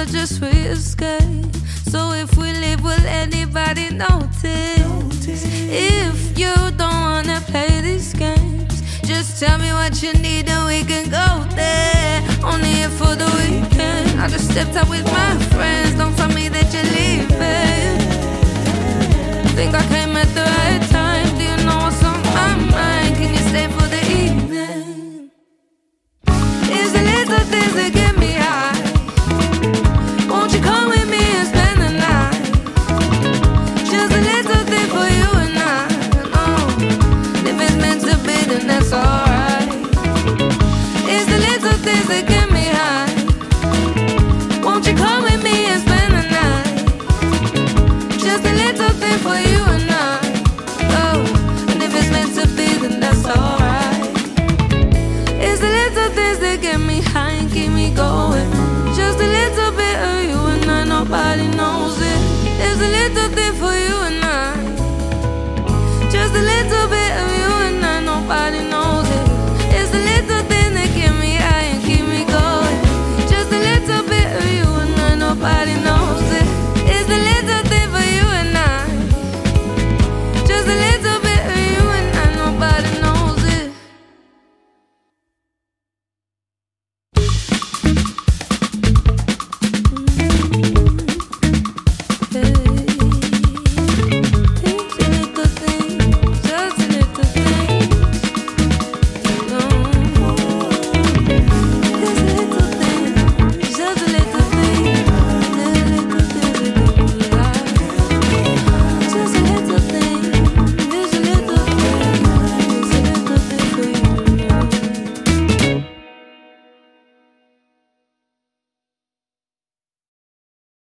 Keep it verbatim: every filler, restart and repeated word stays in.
such a sweet escape. So if we leave, will anybody notice? If you don't wanna play these games, just tell me what you need and we can go there. Only here for the weekend. I just stepped out with my friends. Don't tell me that you're leaving. Think I came at the right time. Do you know what's on my mind? Can you stay for the evening? It's the little things that get me high. Won't you come with me and spend the night? Just a little thing for you and I. Oh, if it's meant to be, then that's alright. It's the little things that get me high. Won't you come with me and spend the night? Just a little thing for you and I. Oh, and if it's meant to be, then that's alright. It's the little things that get me high and keep me going. Just a little bit of you and I, nobody knows it. It's a little thing for you and